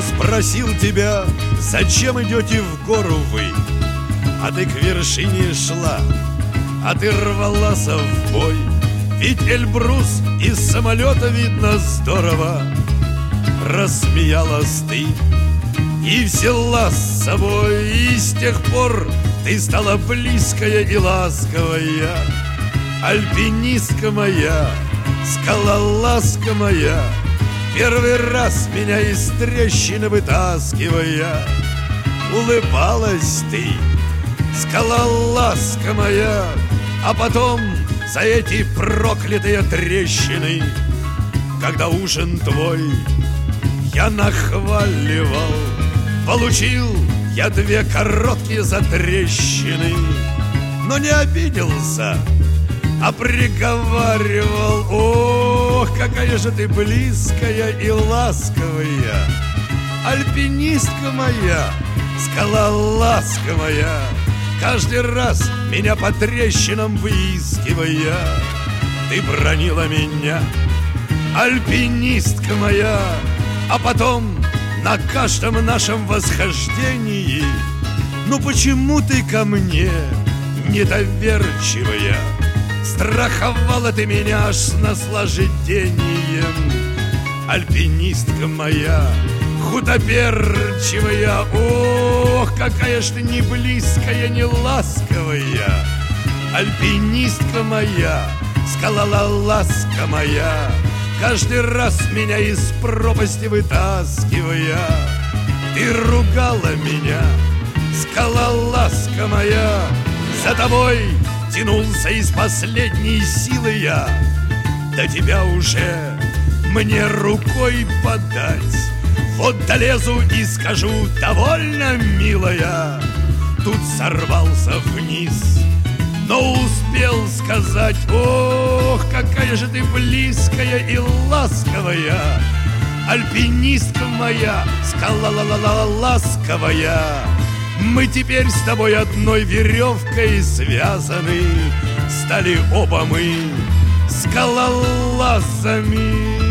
спросил тебя, зачем идете в гору вы, а ты к вершине шла, а ты рвалась в бой. Ведь Эльбрус из самолета видно здорово. Рассмеялась ты и взяла с собой, и с тех пор ты стала близкая и ласковая. Альпинистка моя, скалолазка моя, первый раз меня из трещины вытаскивая. Улыбалась ты, скалолазка моя, а потом за эти проклятые трещины, когда ужин твой я нахваливал, получил я 2 короткие затрещины, но не обиделся, а приговаривал: ох, какая же ты близкая и ласковая, альпинистка моя, скалолазка моя, каждый раз меня по трещинам выискивая. Ты бранила меня, альпинистка моя, а потом на каждом нашем восхождении: ну почему ты ко мне недоверчивая? Страховала ты меня аж с наслаждением. Альпинистка моя, худоперчивая, ох, какая ж ты не близкая, не ласковая. Альпинистка моя, скалолазка моя, каждый раз меня из пропасти вытаскивая. Ты ругала меня, скалолазка моя, за тобой тянулся из последней силы я. До тебя уже мне рукой подать. Вот долезу и скажу: довольно, милая. Тут сорвался вниз, но успел сказать: ох, какая же ты близкая и ласковая, альпинистка моя, скалолазковая. Мы теперь с тобой одной веревкой связаны, стали оба мы скалолазами.